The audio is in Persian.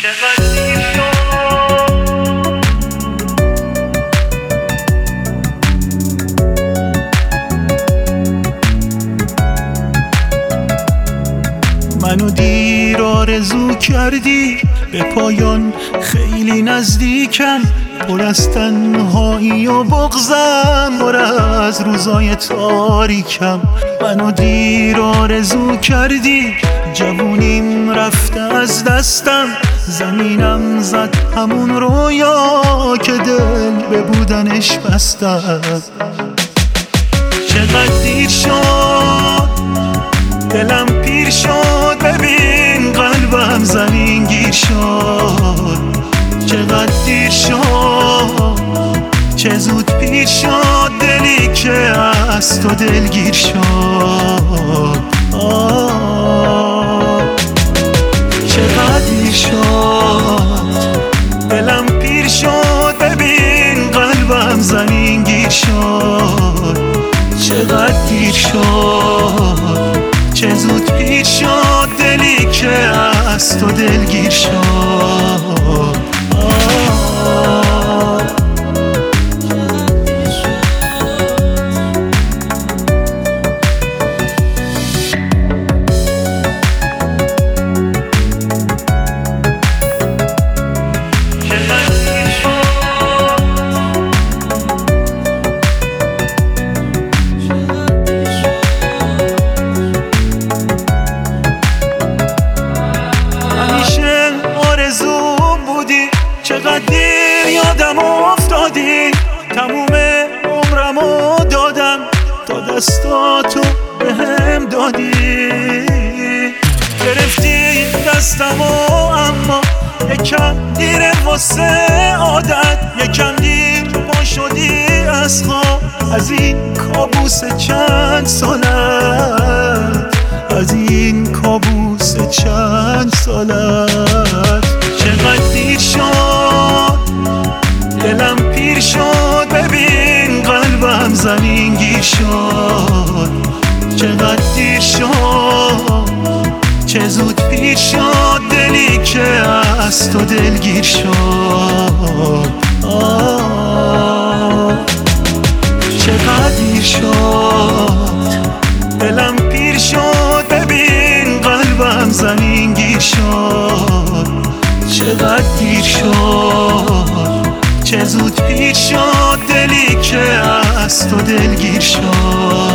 چقدر دیر شد. منو دیر آرزو کردی، به پایان خیلی نزدیکم، پر از تنهایی و بغضم، پر از روزای تاریکم. منو دیر آرزو کردی، جوونیم رفته از دستم، زمینم زد همون رویا که دل به بودنش بستم. چقدر دیر شد، دلم پیر شد، ببین قلبم زمین گیر شد. چقدر دیر شد، چه زود پیر شد، دلی که از تو دلگیر شد. چقدر دیر شد، دلم پیر شد، ببین قلبم زمین گیر شد. چقدر دیر شد، چه زود پیر شد، دلی که از تو دلگیر شد. چقدر دیر یادم افتادی، تموم عمرمو دادم تا دستاتو بهم دادی. گرفتی دستمو اما یکم دیر واسه عادت، یکم دیر پا شدی از خواب، از این کابوس چند سالت، از این کابوس چند سالت. چقدر دیر شد، دلم پیر شد، ببین قلبم زمین گیر شد. چقدر دیر شد، چه زود پیر شد، دلی که از تو دلگیر شد. چقدر دیر شد، دلم پیر شد، ببین قلبم زمین گیر شد. چقدر دیر شد، چه زود پیر شد، دلی که از تو دلگیر شد.